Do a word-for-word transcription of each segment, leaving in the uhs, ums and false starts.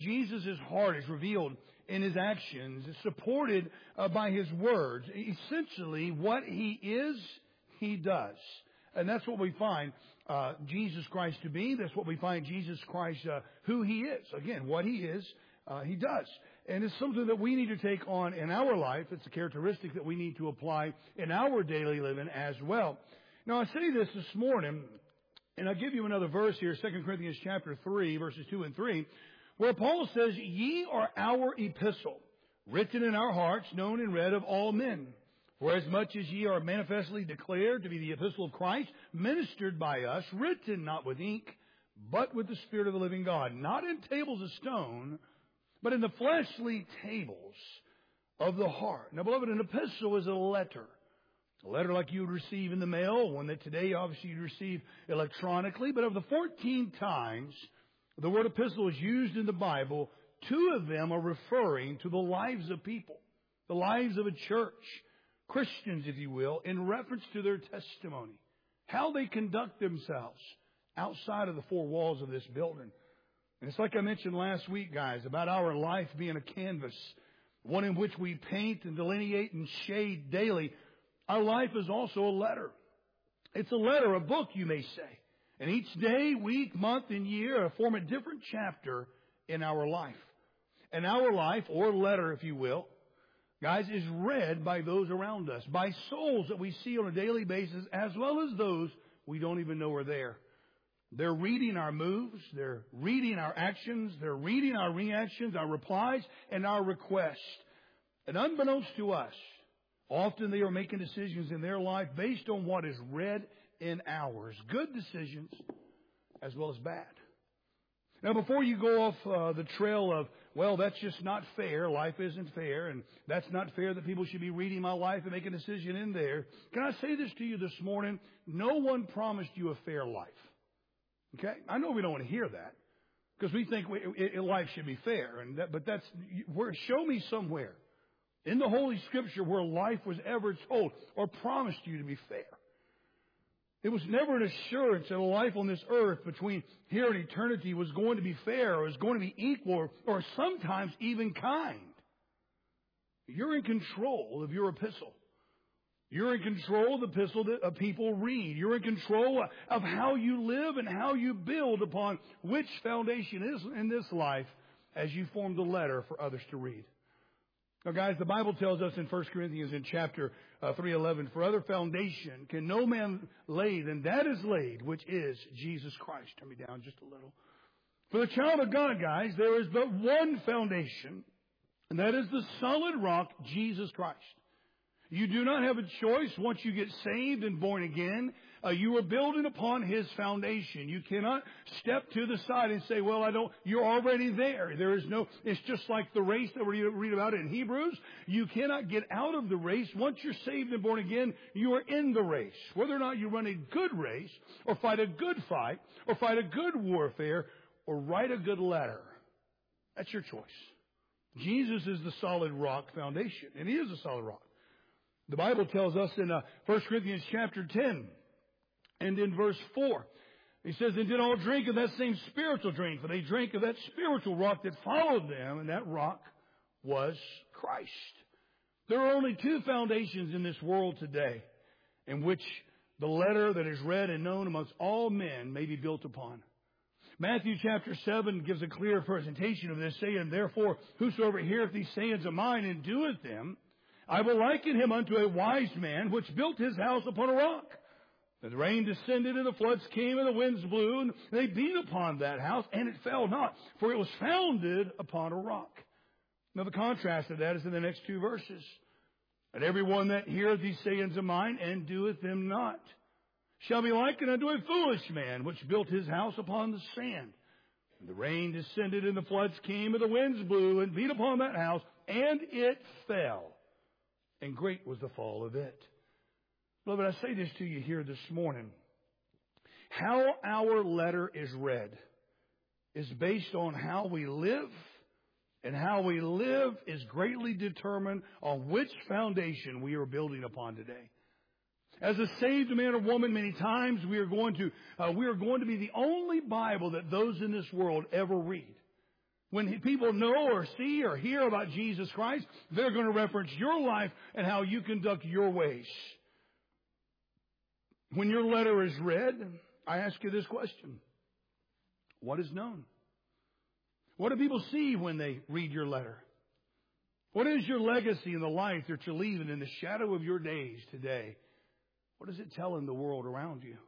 Jesus' heart is revealed in his actions. It's supported uh, by his words. Essentially, what he is, he does. And that's what we find uh, Jesus Christ to be. That's what we find Jesus Christ, uh, who he is. Again, what he is, uh, he does. And it's something that we need to take on in our life. It's a characteristic that we need to apply in our daily living as well. Now, I say this this morning, and I'll give you another verse here, Second Corinthians chapter three, verses two and three, where Paul says, "Ye are our epistle, written in our hearts, known and read of all men. For as much as ye are manifestly declared to be the epistle of Christ, ministered by us, written not with ink, but with the Spirit of the living God, not in tables of stone, but in the fleshly tables of the heart." Now, beloved, an epistle is a letter. A letter like you would receive in the mail, one that today obviously you receive electronically. But of the fourteen times the word epistle is used in the Bible, two of them are referring to the lives of people, the lives of a church, Christians, if you will, in reference to their testimony, how they conduct themselves outside of the four walls of this building. And it's like I mentioned last week, guys, about our life being a canvas, one in which we paint and delineate and shade daily. Our life is also a letter. It's a letter, a book, you may say. And each day, week, month, and year form a different chapter in our life. And our life, or letter, if you will, guys, is read by those around us, by souls that we see on a daily basis, as well as those we don't even know are there. They're reading our moves, they're reading our actions, they're reading our reactions, our replies, and our requests. And unbeknownst to us, often they are making decisions in their life based on what is read in ours. Good decisions as well as bad. Now, before you go off uh, the trail of, well, that's just not fair, life isn't fair, and that's not fair that people should be reading my life and making a decision in there, can I say this to you this morning? No one promised you a fair life. Okay? I know we don't want to hear that, because we think we, it, it, life should be fair, and that, but that's, where, show me somewhere in the Holy Scripture where life was ever told or promised you to be fair. It was never an assurance that a life on this earth between here and eternity was going to be fair or was going to be equal or, or sometimes even kind. You're in control of your epistle. You're in control of the epistle that uh, people read. You're in control of how you live and how you build upon which foundation is in this life as you form the letter for others to read. Now, guys, the Bible tells us in First Corinthians in chapter uh, three eleven, "For other foundation can no man lay than that is laid, which is Jesus Christ." Turn me down just a little. For the child of God, guys, there is but one foundation, and that is the solid rock, Jesus Christ. You do not have a choice once you get saved and born again. Uh, you are building upon His foundation. You cannot step to the side and say, well, I don't, you're already there. There is no, it's just like the race that we read about in Hebrews. You cannot get out of the race. Once you're saved and born again, you are in the race. Whether or not you run a good race, or fight a good fight, or fight a good warfare, or write a good letter, that's your choice. Jesus is the solid rock foundation, and He is a solid rock. The Bible tells us in uh, First Corinthians chapter ten, and in verse four, He says, "And did all drink of that same spiritual drink, for they drank of that spiritual rock that followed them, and that rock was Christ." There are only two foundations in this world today in which the letter that is read and known amongst all men may be built upon. Matthew chapter seven gives a clear presentation of this, saying, "Therefore, whosoever heareth these sayings of mine and doeth them, I will liken him unto a wise man which built his house upon a rock. And the rain descended, and the floods came, and the winds blew, and they beat upon that house, and it fell not, for it was founded upon a rock." Now the contrast of that is in the next two verses. "And every one that heareth these sayings of mine, and doeth them not, shall be likened unto a foolish man, which built his house upon the sand. And the rain descended, and the floods came, and the winds blew, and beat upon that house, and it fell. And great was the fall of it." Beloved, I say this to you here this morning. How our letter is read is based on how we live, and how we live is greatly determined on which foundation we are building upon today. As a saved man or woman, many times we are going to uh, we are going to be the only Bible that those in this world ever read. When people know or see or hear about Jesus Christ, they're going to reference your life and how you conduct your ways. When your letter is read, I ask you this question. What is known? What do people see when they read your letter? What is your legacy in the life that you're leaving in the shadow of your days today? What does it tell in the world around you?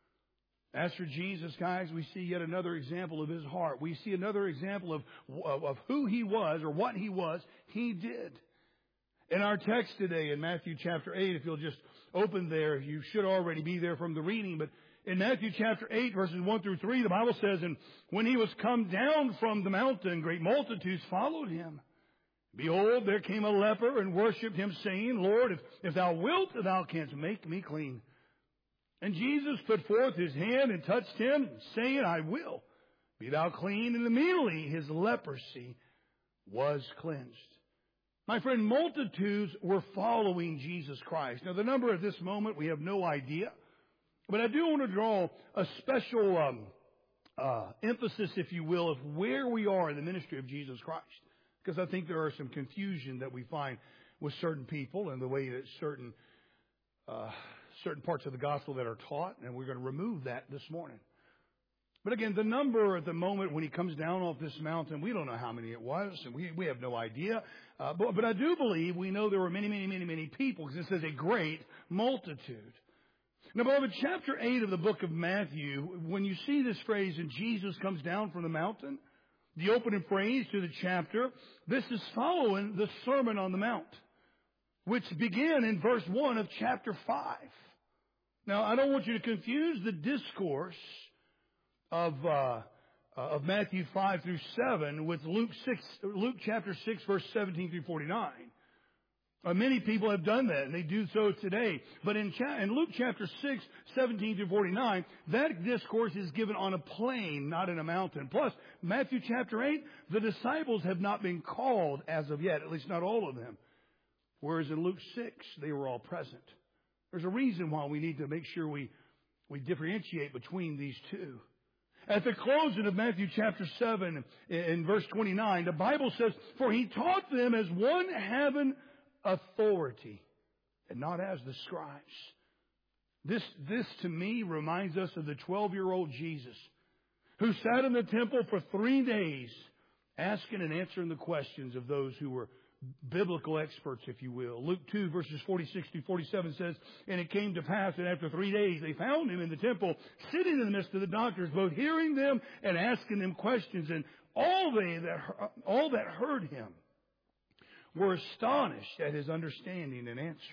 As for Jesus, guys, we see yet another example of his heart. We see another example of, of, of who he was or what he was. He did. In our text today in Matthew chapter eight, if you'll just open there, you should already be there from the reading, but in Matthew chapter eight, verses one through three, the Bible says, and when he was come down from the mountain, great multitudes followed him. Behold, there came a leper and worshipped him, saying, Lord, if, if thou wilt, thou canst make me clean. And Jesus put forth his hand and touched him, saying, I will. Be thou clean. And immediately his leprosy was cleansed. My friend, multitudes were following Jesus Christ. Now, the number at this moment, we have no idea. But I do want to draw a special um, uh, emphasis, if you will, of where we are in the ministry of Jesus Christ. Because I think there are some confusion that we find with certain people and the way that certain uh, certain parts of the gospel that are taught, and we're going to remove that this morning. But again, the number at the moment when he comes down off this mountain, we don't know how many it was, and we, we have no idea. Uh, but, but I do believe we know there were many, many, many, many people, because it says a great multitude. Now, beloved, chapter eight of the book of Matthew, when you see this phrase, and Jesus comes down from the mountain, the opening phrase to the chapter, this is following the Sermon on the Mount, which began in verse one of chapter five. Now, I don't want you to confuse the discourse of uh, of Matthew five through seven with Luke six, Luke chapter six, verse seventeen through forty-nine. Uh, many people have done that, and they do so today. But in, cha- in Luke chapter six, seventeen through forty-nine, that discourse is given on a plain, not in a mountain. Plus, Matthew chapter eight, the disciples have not been called as of yet, at least not all of them. Whereas in Luke six, they were all present. There's a reason why we need to make sure we, we differentiate between these two. At the closing of Matthew chapter seven, in verse twenty-nine, the Bible says, For he taught them as one having authority, and not as the scribes. This, this to me reminds us of the twelve-year-old Jesus, who sat in the temple for three days, asking and answering the questions of those who were biblical experts, if you will. Luke two, verses forty-six to forty-seven says, And it came to pass that after three days they found him in the temple, sitting in the midst of the doctors, both hearing them and asking them questions. And all they that all that heard him were astonished at his understanding and answers.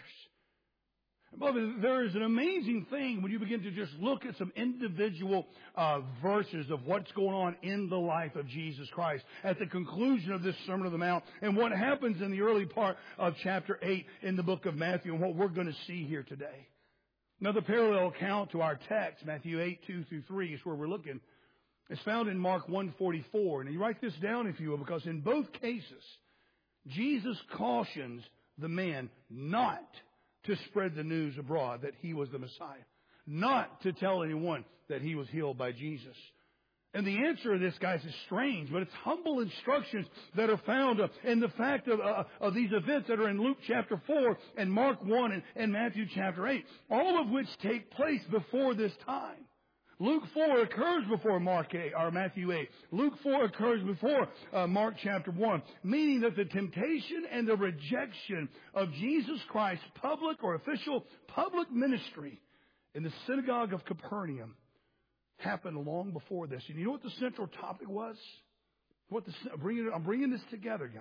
Beloved, there is an amazing thing when you begin to just look at some individual uh, verses of what's going on in the life of Jesus Christ at the conclusion of this Sermon on the Mount and what happens in the early part of chapter eight in the book of Matthew and what we're going to see here today. Another parallel account to our text, Matthew eight, two through three, is where we're looking. It's found in Mark one forty-four. And you write this down, if you will, because in both cases, Jesus cautions the man not to spread the news abroad that he was the Messiah, not to tell anyone that he was healed by Jesus. And the answer to this, guys, is strange, but it's humble instructions that are found in the fact of, uh, of these events that are in Luke chapter four and Mark one and, and Matthew chapter eight, all of which take place before this time. Luke four occurs before Mark eight, or Matthew eight. Luke four occurs before uh, Mark chapter one, meaning that the temptation and the rejection of Jesus Christ's public or official public ministry in the synagogue of Capernaum happened long before this. And you know what the central topic was? What the, I'm, bringing, I'm bringing this together, guys.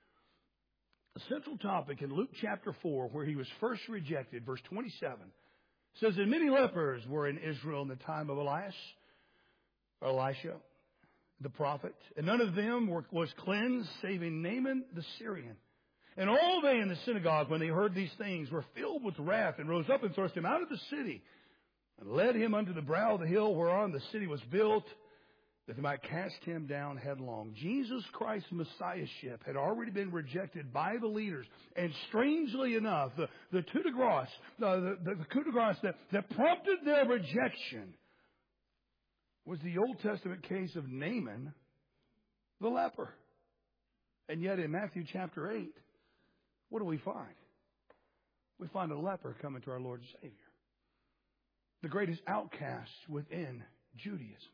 The central topic in Luke chapter four, where he was first rejected, verse twenty-seven, says that many lepers were in Israel in the time of Elias, or Elisha, the prophet, and none of them were, was cleansed, saving Naaman the Syrian. And all they in the synagogue, when they heard these things, were filled with wrath and rose up and thrust him out of the city and led him unto the brow of the hill whereon the city was built, that they might cast him down headlong. Jesus Christ's Messiahship had already been rejected by the leaders. And strangely enough, the, the coup de grace, the, the, the coup de grace that, that prompted their rejection was the Old Testament case of Naaman, the leper. And yet in Matthew chapter eight, what do we find? We find a leper coming to our Lord and Savior. The greatest outcast within Judaism.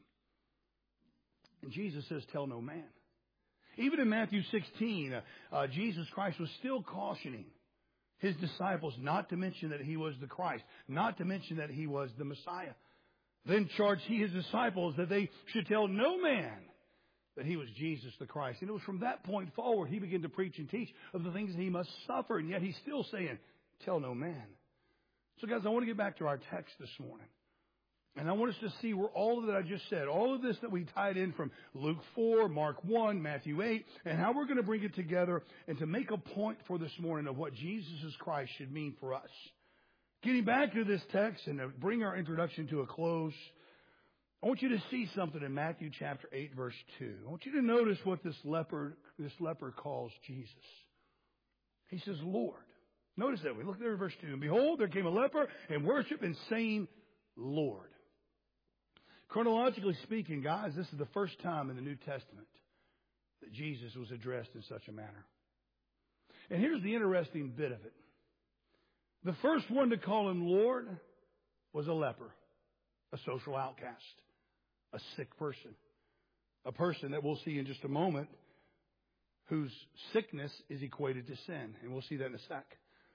And Jesus says, tell no man. Even in Matthew sixteen, uh, uh, Jesus Christ was still cautioning His disciples not to mention that He was the Christ, not to mention that He was the Messiah. Then charged He His disciples that they should tell no man that He was Jesus the Christ. And it was from that point forward He began to preach and teach of the things that He must suffer. And yet He's still saying, tell no man. So guys, I want to get back to our text this morning. And I want us to see where all of that I just said, all of this that we tied in from Luke four, Mark one, Matthew eight, and how we're going to bring it together and to make a point for this morning of what Jesus Christ should mean for us. Getting back to this text and to bring our introduction to a close, I want you to see something in Matthew chapter eight, verse two. I want you to notice what this leper, this leper calls Jesus. He says, Lord. Notice that. We look there in verse two. And behold, there came a leper and worshiped and saying, Lord. Chronologically speaking, guys, this is the first time in the New Testament that Jesus was addressed in such a manner. And here's the interesting bit of it. The first one to call Him Lord was a leper, a social outcast, a sick person, a person that we'll see in just a moment whose sickness is equated to sin. And we'll see that in a sec.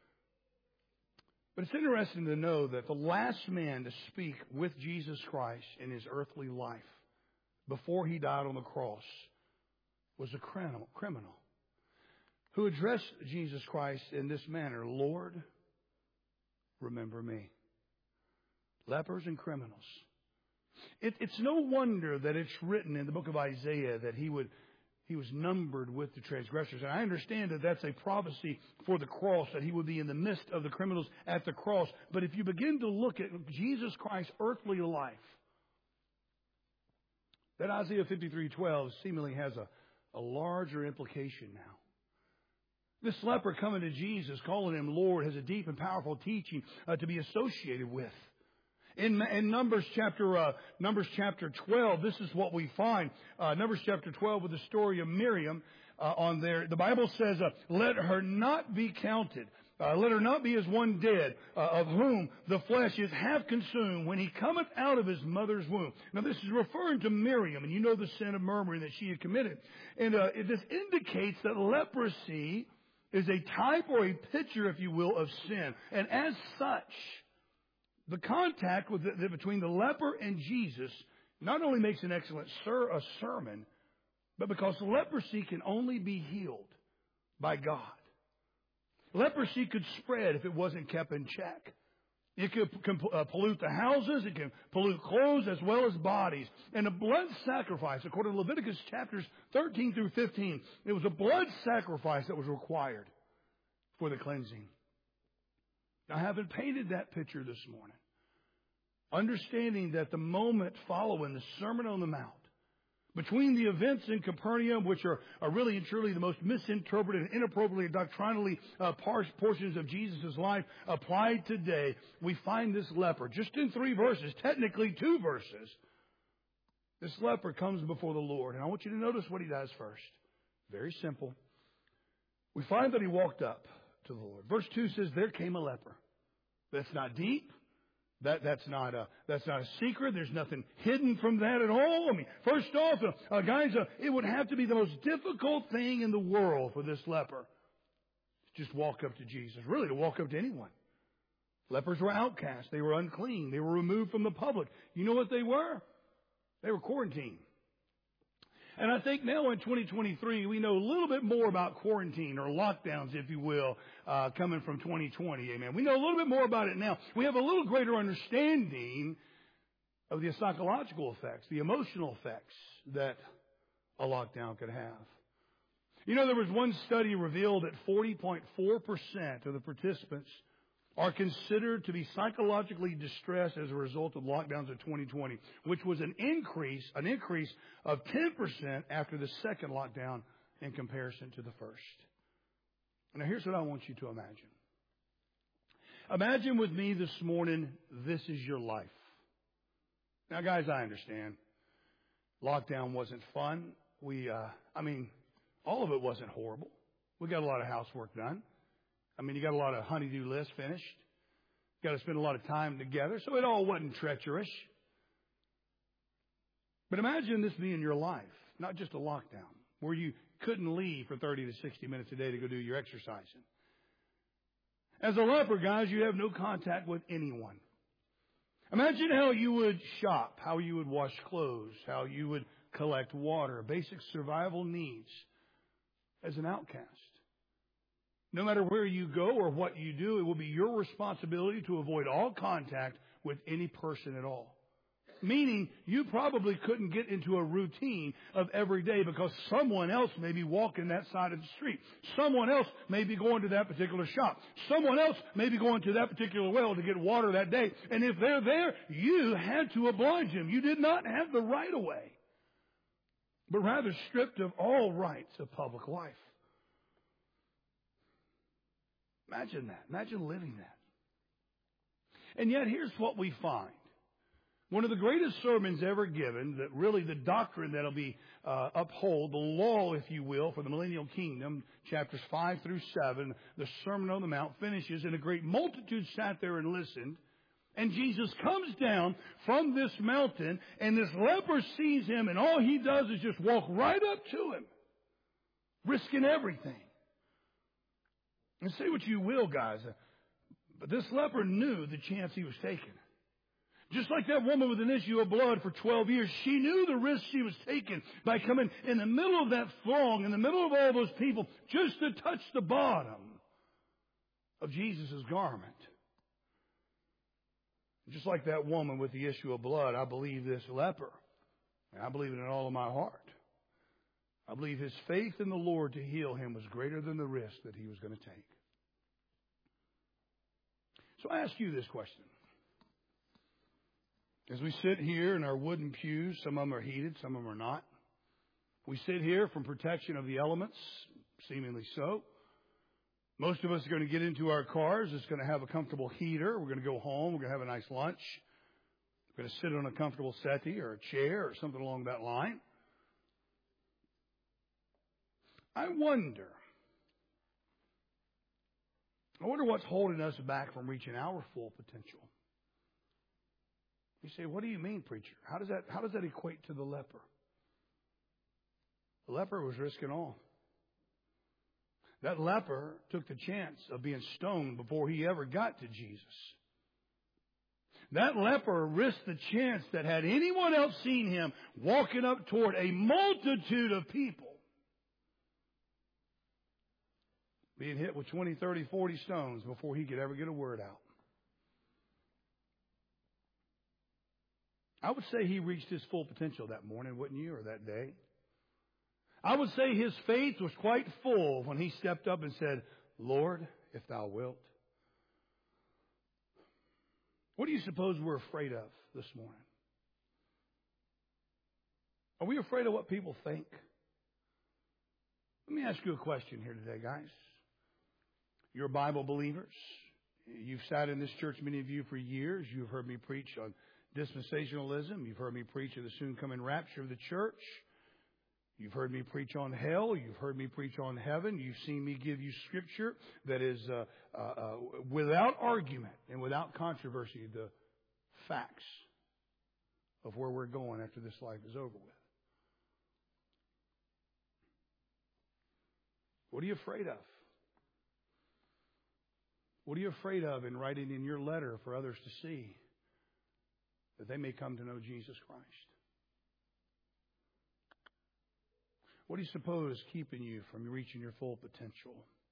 But it's interesting to know that the last man to speak with Jesus Christ in His earthly life before He died on the cross was a criminal, criminal who addressed Jesus Christ in this manner, Lord, remember me. Lepers and criminals. It, it's no wonder that it's written in the book of Isaiah that he would He was numbered with the transgressors. And I understand that that's a prophecy for the cross, that He would be in the midst of the criminals at the cross. But if you begin to look at Jesus Christ's earthly life, that Isaiah fifty-three twelve seemingly has a, a larger implication now. This leper coming to Jesus, calling Him Lord, has a deep and powerful teaching uh, to be associated with. In, in Numbers chapter uh, Numbers chapter twelve, this is what we find. Uh, Numbers chapter twelve, with the story of Miriam uh, on there. The Bible says, uh, "Let her not be counted. Uh, let her not be as one dead, uh, of whom the flesh is half consumed when he cometh out of his mother's womb." Now, this is referring to Miriam, and you know the sin of murmuring that she had committed. And uh, this indicates that leprosy is a type or a picture, if you will, of sin, and as such, the contact with the, the, between the leper and Jesus not only makes an excellent ser, a sermon, but because leprosy can only be healed by God. Leprosy could spread if it wasn't kept in check. It could can, uh, pollute the houses. It can pollute clothes as well as bodies. And a blood sacrifice, according to Leviticus chapters thirteen through fifteen, it was a blood sacrifice that was required for the cleansing. I haven't painted that picture this morning. Understanding that the moment following the Sermon on the Mount, between the events in Capernaum, which are, are really and truly the most misinterpreted and inappropriately doctrinally uh, portions of Jesus' life applied today, we find this leper, just in three verses, technically two verses. This leper comes before the Lord. And I want you to notice what he does first. Very simple. We find that he walked up to the Lord. Verse two says, there came a leper. That's not deep. That, that's not a, that's not a secret. There's nothing hidden from that at all. I mean, first off, uh, uh, guys, uh, it would have to be the most difficult thing in the world for this leper to just walk up to Jesus. Really, to walk up to anyone. Lepers were outcasts. They were unclean. They were removed from the public. You know what they were? They were quarantined. And I think now in twenty twenty-three, we know a little bit more about quarantine or lockdowns, if you will, uh, coming from twenty twenty. Amen. We know a little bit more about it now. We have a little greater understanding of the psychological effects, the emotional effects that a lockdown could have. You know, there was one study revealed that forty point four percent of the participants are considered to be psychologically distressed as a result of lockdowns of twenty twenty, which was an increase, an increase of ten percent after the second lockdown in comparison to the first. Now, here's what I want you to imagine. Imagine with me this morning, this is your life. Now, guys, I understand. Lockdown wasn't fun. we, uh, I mean, all of it wasn't horrible. We got a lot of housework done. I mean, you got a lot of honey-do lists finished. You got to spend a lot of time together, so it all wasn't treacherous. But imagine this being your life, not just a lockdown, where you couldn't leave for thirty to sixty minutes a day to go do your exercising. As a leper, guys, you have no contact with anyone. Imagine how you would shop, how you would wash clothes, how you would collect water, basic survival needs as an outcast. No matter where you go or what you do, it will be your responsibility to avoid all contact with any person at all. Meaning, you probably couldn't get into a routine of every day because someone else may be walking that side of the street. Someone else may be going to that particular shop. Someone else may be going to that particular well to get water that day. And if they're there, you had to oblige them. You did not have the right of way, but rather stripped of all rights of public life. Imagine that. Imagine living that. And yet, here's what we find. One of the greatest sermons ever given, that really the doctrine that'll be uh, uphold, the law, if you will, for the millennial kingdom, chapters five through seven, the Sermon on the Mount finishes, and a great multitude sat there and listened. And Jesus comes down from this mountain, and this leper sees him, and all he does is just walk right up to him, risking everything. And say what you will, guys, but this leper knew the chance he was taking. Just like that woman with an issue of blood for twelve years, she knew the risk she was taking by coming in the middle of that throng, in the middle of all those people, just to touch the bottom of Jesus' garment. Just like that woman with the issue of blood, I believe this leper, and I believe it in all of my heart. I believe his faith in the Lord to heal him was greater than the risk that he was going to take. So I ask you this question. As we sit here in our wooden pews, some of them are heated, some of them are not. We sit here from protection of the elements, seemingly so. Most of us are going to get into our cars. It's going to have a comfortable heater. We're going to go home. We're going to have a nice lunch. We're going to sit on a comfortable settee or a chair or something along that line. I wonder, I wonder what's holding us back from reaching our full potential. You say, what do you mean, preacher? How does that, how does that equate to the leper? The leper was risking all. That leper took the chance of being stoned before he ever got to Jesus. That leper risked the chance that had anyone else seen him walking up toward a multitude of people, being hit with twenty, thirty, forty stones before he could ever get a word out. I would say he reached his full potential that morning, wouldn't you, or that day? I would say his faith was quite full when he stepped up and said, Lord, if thou wilt. What do you suppose we're afraid of this morning? Are we afraid of what people think? Let me ask you a question here today, guys. You're Bible believers. You've sat in this church, many of you, for years. You've heard me preach on dispensationalism. You've heard me preach of the soon coming rapture of the church. You've heard me preach on hell. You've heard me preach on heaven. You've seen me give you scripture that is uh, uh, uh, without argument and without controversy, the facts of where we're going after this life is over with. What are you afraid of? What are you afraid of in writing in your letter for others to see that they may come to know Jesus Christ? What do you suppose is keeping you from reaching your full potential?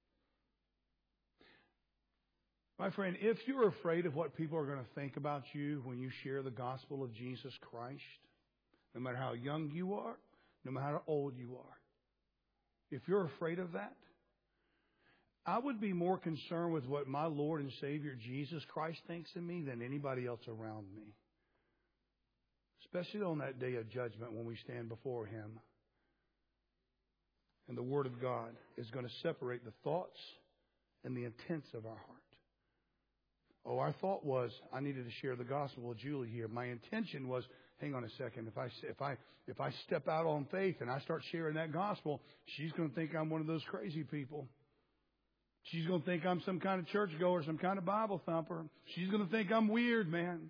My friend, if you're afraid of what people are going to think about you when you share the gospel of Jesus Christ, no matter how young you are, no matter how old you are, if you're afraid of that, I would be more concerned with what my Lord and Savior Jesus Christ thinks of me than anybody else around me. Especially on that day of judgment when we stand before Him. And the Word of God is going to separate the thoughts and the intents of our heart. Oh, our thought was, I needed to share the gospel with Julie here. My intention was hang on a second. If I, if I, if I step out on faith and I start sharing that gospel, she's going to think I'm one of those crazy people. She's going to think I'm some kind of churchgoer, some kind of Bible thumper. She's going to think I'm weird, man.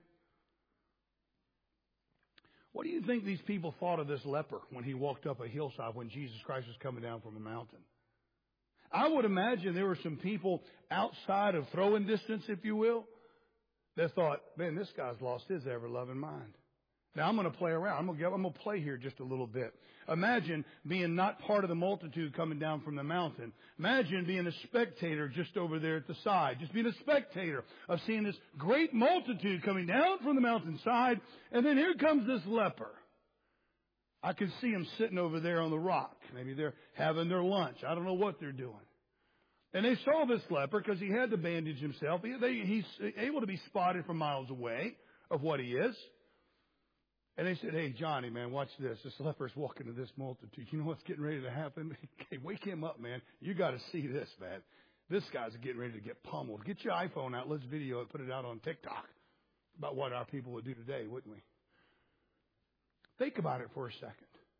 What do you think these people thought of this leper when he walked up a hillside when Jesus Christ was coming down from a mountain? I would imagine there were some people outside of throwing distance, if you will, that thought, man, this guy's lost his ever-loving mind. Now, I'm going to play around. I'm going to, get, I'm going to play here just a little bit. Imagine being not part of the multitude coming down from the mountain. Imagine being a spectator just over there at the side. Just being a spectator of seeing this great multitude coming down from the mountainside. And then here comes this leper. I can see him sitting over there on the rock. Maybe they're having their lunch. I don't know what they're doing. And they saw this leper because he had to bandage himself. He, they, he's able to be spotted from miles away of what he is. And they said, hey, Johnny, man, watch this. This leper's walking to this multitude. You know what's getting ready to happen? Hey, wake him up, man. You got to see this, man. This guy's getting ready to get pummeled. Get your iPhone out. Let's video it. Put it out on TikTok. About what our people would do today, wouldn't we? Think about it for a second.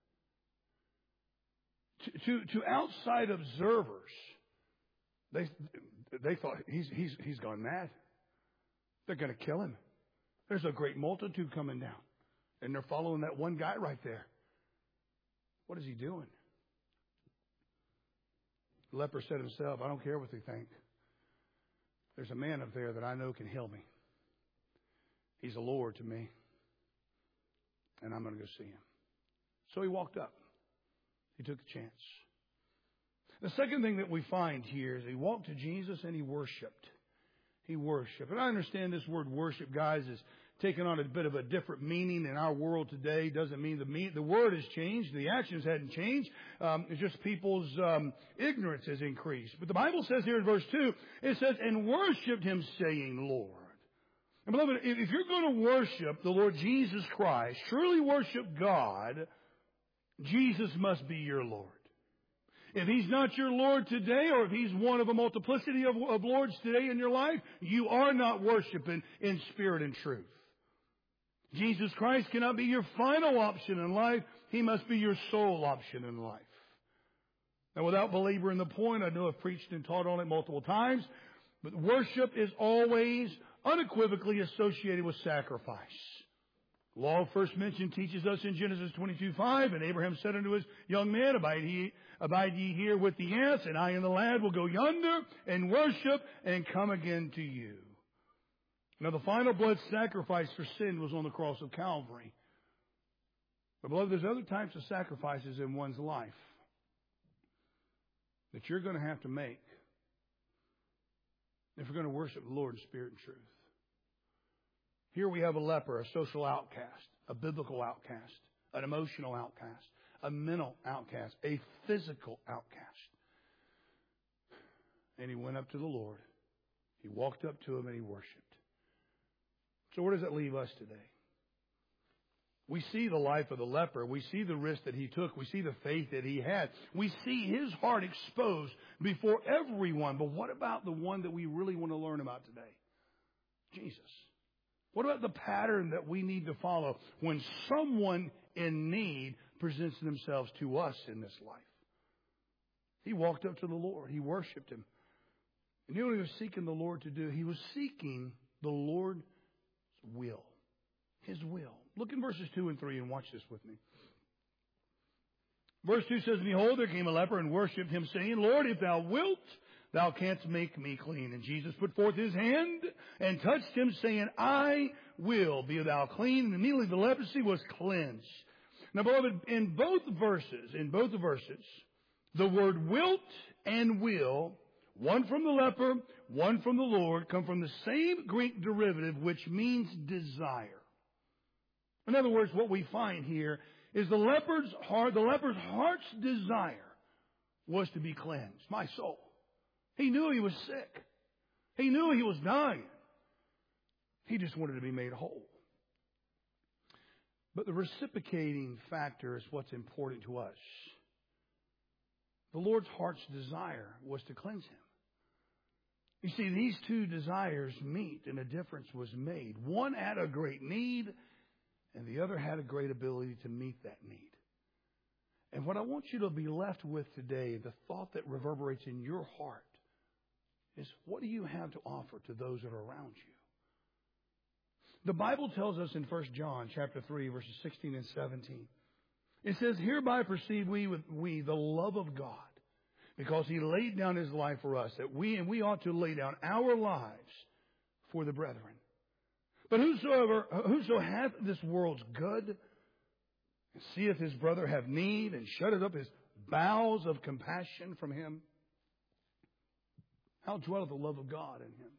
To, to, to outside observers, they they thought he's he's he's gone mad. They're going to kill him. There's a great multitude coming down. And they're following that one guy right there. What is he doing? The leper said himself, I don't care what they think. There's a man up there that I know can heal me. He's a Lord to me. And I'm going to go see him. So he walked up. He took a chance. The second thing that we find here is he walked to Jesus and he worshiped. He worshiped. And I understand this word worship, guys, is taken on a bit of a different meaning in our world today. Doesn't mean the mean, the word has changed. The actions hadn't changed. Um, it's just people's um, ignorance has increased. But the Bible says here in verse two, it says, and worshipped him saying, Lord. And beloved, if you're going to worship the Lord Jesus Christ, truly worship God, Jesus must be your Lord. If he's not your Lord today, or if he's one of a multiplicity of, of lords today in your life, you are not worshiping in spirit and truth. Jesus Christ cannot be your final option in life. He must be your sole option in life. Now, without belaboring the point, I know I've preached and taught on it multiple times, but worship is always unequivocally associated with sacrifice. Law first mentioned teaches us in Genesis twenty-two five, and Abraham said unto his young men, Abide ye, abide ye here with the ants, and I and the lad will go yonder and worship and come again to you. Now the final blood sacrifice for sin was on the cross of Calvary. But beloved, there's other types of sacrifices in one's life that you're going to have to make if you're going to worship the Lord in spirit and truth. Here we have a leper, a social outcast, a biblical outcast, an emotional outcast, a mental outcast, a physical outcast. And he went up to the Lord. He walked up to him and he worshiped. So where does that leave us today? We see the life of the leper. We see the risk that he took. We see the faith that he had. We see his heart exposed before everyone. But what about the one that we really want to learn about today? Jesus. What about the pattern that we need to follow when someone in need presents themselves to us in this life? He walked up to the Lord. He worshiped him. And you know what he was seeking the Lord to do? He was seeking the Lord's will. His will. Look in verses two and three and watch this with me. Verse two says, Behold, there came a leper and worshipped him, saying, Lord, if thou wilt, thou canst make me clean. And Jesus put forth his hand and touched him, saying, I will be thou clean. And immediately the leprosy was cleansed. Now, beloved, in both verses, in both verses, the word wilt and will, one from the leper, one from the Lord, come from the same Greek derivative, which means desire. In other words, what we find here is the leper's heart, the leper's heart's desire was to be cleansed. My soul. He knew he was sick. He knew he was dying. He just wanted to be made whole. But the reciprocating factor is what's important to us. The Lord's heart's desire was to cleanse him. You see, these two desires meet and a difference was made. One had a great need, and the other had a great ability to meet that need. And what I want you to be left with today, the thought that reverberates in your heart, is what do you have to offer to those that are around you? The Bible tells us in First John chapter three, verses sixteen and seventeen. It says, "Hereby perceive we, with we the love of God, because He laid down His life for us, that we and we ought to lay down our lives for the brethren. But whosoever whoso hath this world's good, and seeth his brother have need, and shutteth up his bowels of compassion from him, how dwelleth the love of God in him?"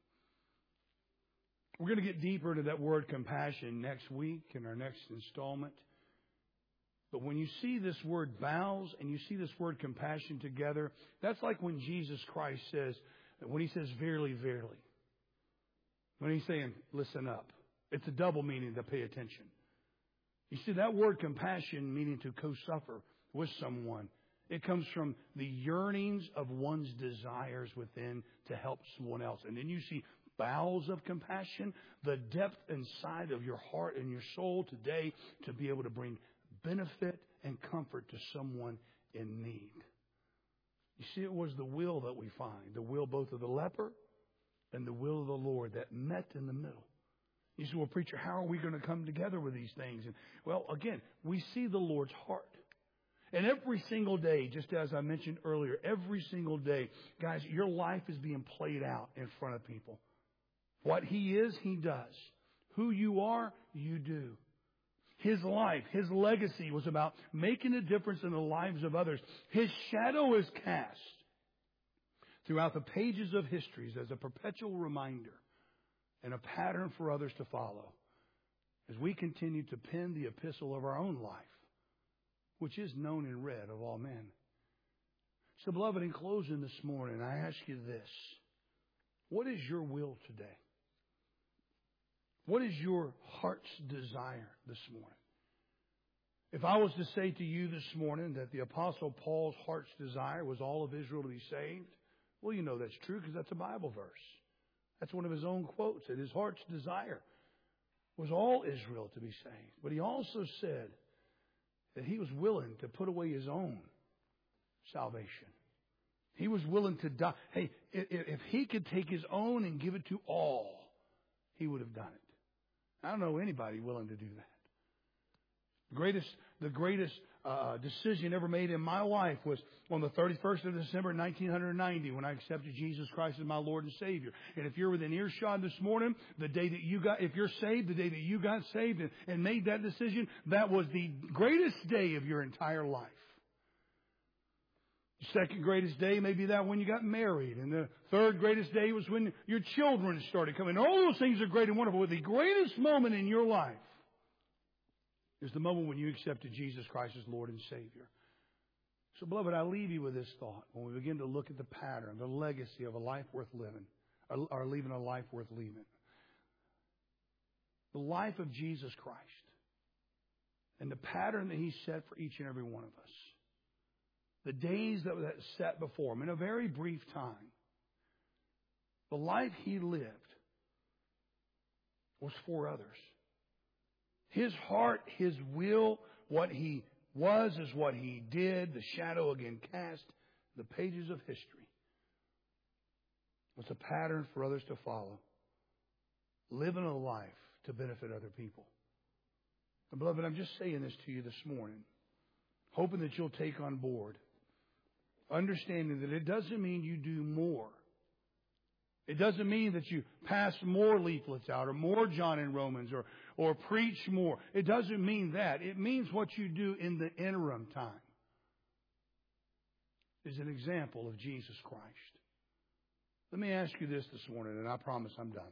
We're going to get deeper into that word compassion next week in our next installment. But when you see this word bowels and you see this word compassion together, that's like when Jesus Christ says, when He says, "Verily, verily." When He's saying, listen up. It's a double meaning to pay attention. You see, that word compassion meaning to co-suffer with someone. It comes from the yearnings of one's desires within to help someone else. And then you see bowels of compassion, the depth inside of your heart and your soul today to be able to bring benefit and comfort to someone in need. You see, it was the will that we find, the will both of the leper and the will of the Lord that met in the middle. You say, "Well, preacher, how are we going to come together with these things?" And well, again, we see the Lord's heart. And every single day, just as I mentioned earlier, every single day, guys, your life is being played out in front of people. What He is, He does. Who you are, you do. His life, His legacy was about making a difference in the lives of others. His shadow is cast throughout the pages of histories as a perpetual reminder and a pattern for others to follow as we continue to pen the epistle of our own life, which is known and read of all men. So, beloved, in closing this morning, I ask you this. What is your will today? What is your heart's desire this morning? If I was to say to you this morning that the Apostle Paul's heart's desire was all of Israel to be saved, well, you know that's true because that's a Bible verse. That's one of his own quotes, that his heart's desire was all Israel to be saved. But he also said that he was willing to put away his own salvation. He was willing to die. Hey, if he could take his own and give it to all, he would have done it. I don't know anybody willing to do that. The greatest, the greatest uh, decision ever made in my life was on the thirty-first of December, nineteen ninety, when I accepted Jesus Christ as my Lord and Savior. And if you're within earshot this morning, the day that you got, if you're saved, the day that you got saved and, and made that decision, that was the greatest day of your entire life. The second greatest day may be that when you got married. And the third greatest day was when your children started coming. All those things are great and wonderful. But the greatest moment in your life is the moment when you accepted Jesus Christ as Lord and Savior. So, beloved, I leave you with this thought when we begin to look at the pattern, the legacy of a life worth living, or, or leaving a life worth leaving. The life of Jesus Christ and the pattern that He set for each and every one of us. The days that were set before Him in a very brief time. The life He lived was for others. His heart, His will, what He was is what He did. The shadow again cast the pages of history. Was a pattern for others to follow. Living a life to benefit other people. And beloved, I'm just saying this to you this morning, hoping that you'll take on board, understanding that it doesn't mean you do more. It doesn't mean that you pass more leaflets out or more John and Romans or, or preach more. It doesn't mean that. It means what you do in the interim time is an example of Jesus Christ. Let me ask you this this morning, and I promise I'm done.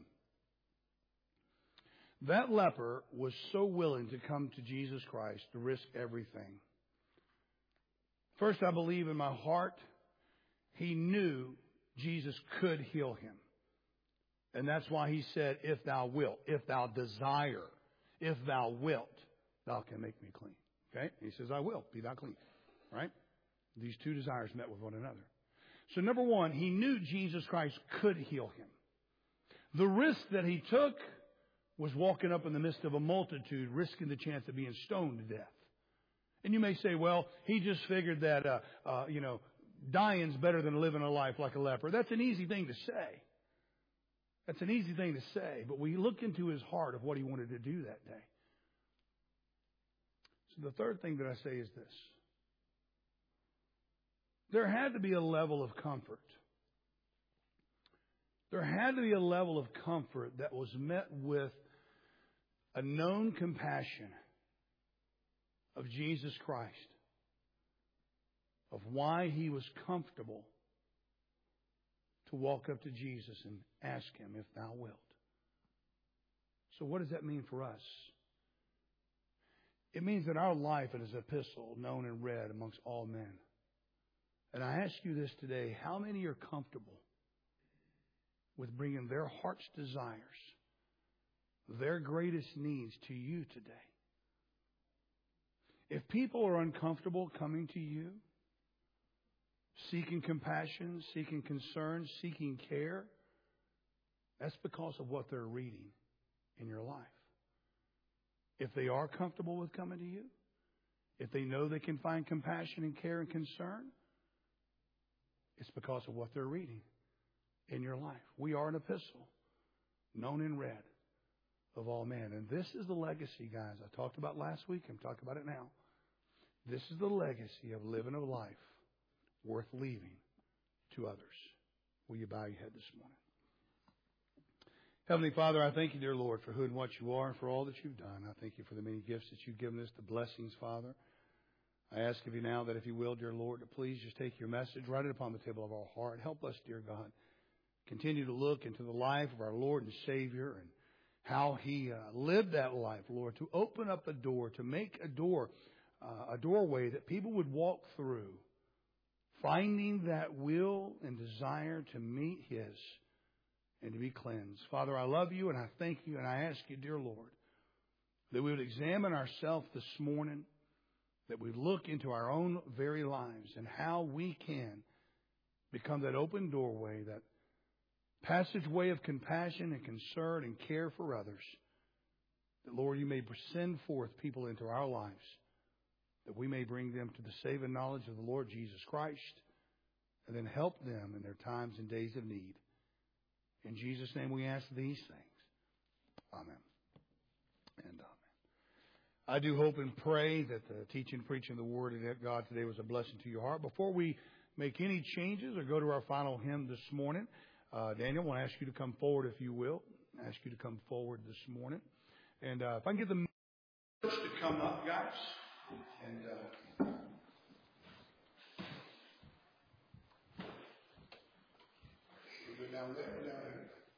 That leper was so willing to come to Jesus Christ to risk everything. First, I believe in my heart, he knew Jesus could heal him. And that's why he said, if thou wilt, if thou desire, if thou wilt, thou can make me clean. Okay? He says, I will, be thou clean. Right? These two desires met with one another. So number one, he knew Jesus Christ could heal him. The risk that he took was walking up in the midst of a multitude, risking the chance of being stoned to death. And you may say, well, he just figured that, uh, uh, you know, dying's better than living a life like a leper. That's an easy thing to say. That's an easy thing to say. But we look into his heart of what he wanted to do that day. So the third thing that I say is this. There had to be a level of comfort. There had to be a level of comfort that was met with a known compassion of Jesus Christ, of why he was comfortable to walk up to Jesus and ask him, if thou wilt. So what does that mean for us? It means that our life is an epistle known and read amongst all men. And I ask you this today, how many are comfortable with bringing their heart's desires, their greatest needs to you today? If people are uncomfortable coming to you, seeking compassion, seeking concern, seeking care, that's because of what they're reading in your life. If they are comfortable with coming to you, if they know they can find compassion and care and concern, it's because of what they're reading in your life. We are an epistle, known and read of all men. And this is the legacy, guys, I talked about last week. I'm talking about it now. This is the legacy of living a life worth leaving to others. Will you bow your head this morning? Heavenly Father, I thank you, dear Lord, for who and what you are and for all that you've done. I thank you for the many gifts that you've given us, the blessings, Father. I ask of you now that if you will, dear Lord, to please just take your message, write it upon the table of our heart. Help us, dear God, continue to look into the life of our Lord and Savior and how he uh, lived that life, Lord, to open up a door, to make a door, uh, a doorway that people would walk through, finding that will and desire to meet his and to be cleansed. Father, I love you and I thank you and I ask you, dear Lord, that we would examine ourselves this morning, that we look into our own very lives and how we can become that open doorway, that passageway of compassion and concern and care for others. That, Lord, you may send forth people into our lives, that we may bring them to the saving knowledge of the Lord Jesus Christ, and then help them in their times and days of need. In Jesus' name we ask these things. Amen. And amen. I do hope and pray that the teaching and preaching of the Word of God today was a blessing to your heart. Before we make any changes or go to our final hymn this morning, uh, Daniel, I want to ask you to come forward, if you will. I ask you to come forward this morning. And uh, if I can get the church to come up, guys. And uh, we'll go down there, down there.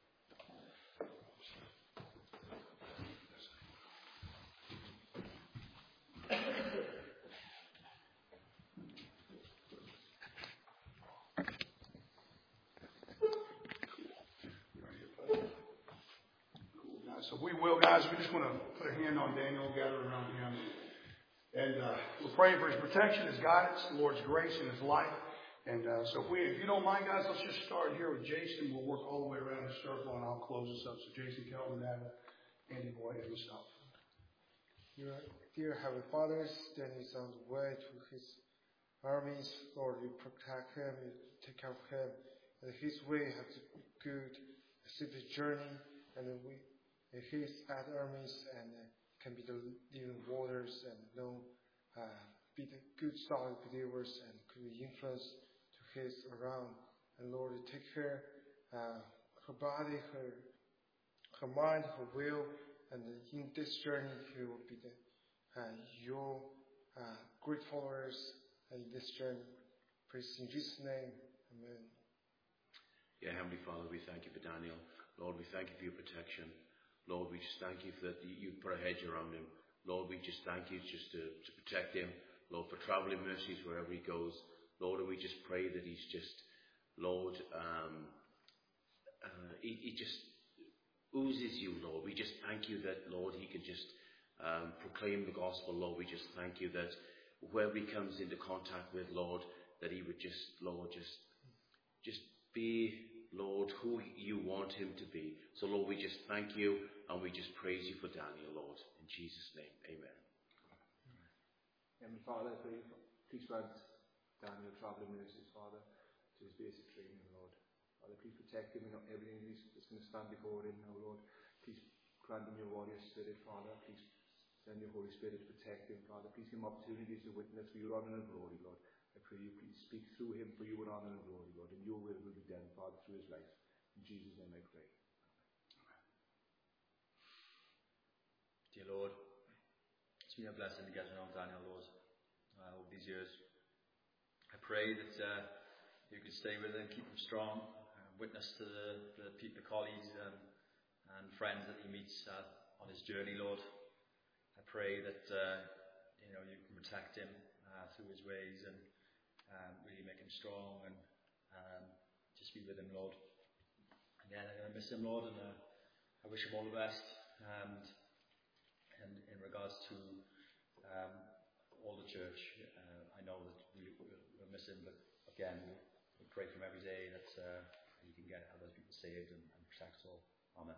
So we will, guys, we just want to put a hand on Daniel, gather around him. And uh, we're praying for his protection, his guidance, the Lord's grace in his life. And uh, so if we, if you don't mind, guys, let's just start here with Jason. We'll work all the way around the circle, and I'll close this up. So Jason, Kelvin, Nava, Andy Boyd, and myself. Your dear Heavenly Father, standing on the way to his armies, Lord, you protect him, you take care of him. And his way has a good, safe journey, and then we If he is at armies and uh, can be the living waters and know, uh, be the good solid believers and could be influence to his around. And Lord, you take care uh, her body, her her mind, her will, and in this journey he will be the uh, your uh, great followers in this journey. Praise in Jesus' name, Amen. Yeah, Heavenly Father, we thank you for Daniel. Lord, we thank you for your protection. Lord, we just thank you for that you put a hedge around him. Lord, we just thank you just to, to protect him. Lord, for traveling mercies wherever he goes. Lord, and we just pray that he's just, Lord, um, uh, he, he just oozes you, Lord. We just thank you that, Lord, he can just um, proclaim the gospel, Lord. We just thank you that whoever he comes into contact with, Lord, that he would just, Lord, just, just be Lord, who you want him to be. So, Lord, we just thank you and we just praise you for Daniel, Lord. In Jesus' name, amen. Heavenly Father, I pray, please grant Daniel travelling mercies, Father, to his basic training, Lord. Father, please protect him in everything that's going to stand before him now, Lord. Please grant him your warrior spirit, Father. Please send your Holy Spirit to protect him, Father. Please give him opportunities to witness for your honor and glory, Lord. I pray you please speak through him for your honor and glory, Lord, and your will will be done, Father, through his life. In Jesus' name I pray. Amen. Dear Lord, it's been a blessing to get to know Daniel, Lord, uh, over these years. I pray that uh, you could stay with him, keep him strong, uh, witness to the, the people, colleagues and, and friends that he meets uh, on his journey, Lord. I pray that uh, you know you can protect him uh, through his ways and um, really make him strong and um, just be with him, Lord. Again, I'm going to miss him, Lord, and uh, I wish him all the best. And, and in regards to um, all the church, uh, I know that we, we'll miss him, but again, we, we pray for him every day that uh, he can get other people saved and, and protect us all. Amen.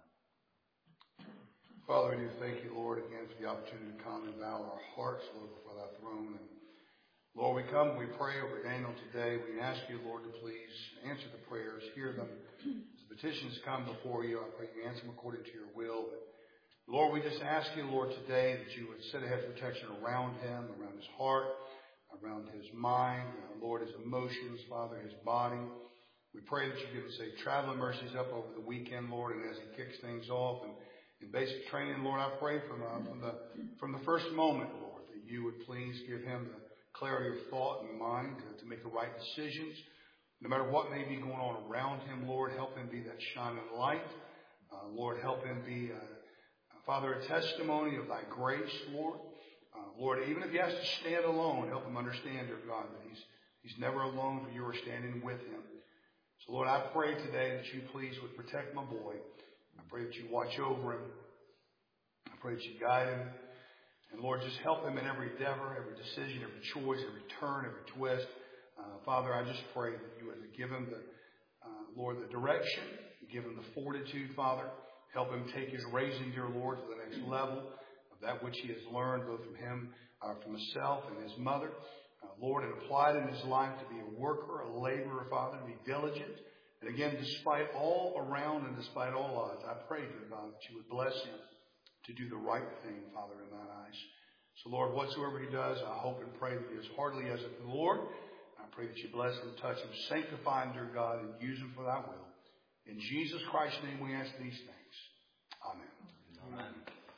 Father, we do thank you, Lord, again for the opportunity to come and bow our hearts, Lord, before thy throne. And Lord, we come, we pray over Daniel today. We ask you, Lord, to please answer the prayers, hear them. As the petitions come before you, I pray you answer them according to your will. But Lord, we just ask you, Lord, today that you would set a hedge of protection around him, around his heart, around his mind, uh, Lord, his emotions, Father, his body. We pray that you give us safe traveling mercies up over the weekend, Lord, and as he kicks things off and in basic training, Lord, I pray from, uh, from the from the first moment, Lord, that you would please give him the clarity of thought and mind to, to make the right decisions. No matter what may be going on around him, Lord, help him be that shining light. Uh, Lord, help him be, uh, Father, a testimony of thy grace, Lord. Uh, Lord, even if he has to stand alone, help him understand, dear God, that he's, he's never alone, for you are standing with him. So, Lord, I pray today that you please would protect my boy. I pray that you watch over him. I pray that you guide him. And Lord, just help him in every endeavor, every decision, every choice, every turn, every twist. Uh, Father, I just pray that you would give him, the, uh, Lord, the direction, give him the fortitude, Father. Help him take his raising, dear Lord, to the next level of that which he has learned, both from him, uh, from himself and his mother. Uh, Lord, and apply it in his life to be a worker, a laborer, Father, to be diligent. And again, despite all around and despite all odds, I pray, dear God, that you would bless him to do the right thing, Father, in thine eyes. So, Lord, whatsoever he does, I hope and pray that he is heartily as of the Lord. I pray that you bless him, touch him, sanctify him, dear God, and use him for thy will. In Jesus Christ's name we ask these things. Amen. Amen.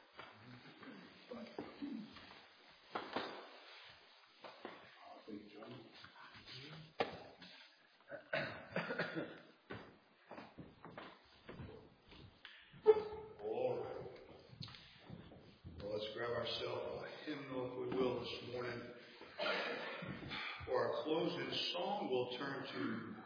Ourselves a hymnal, if we will, this morning. For our closing song, we'll turn to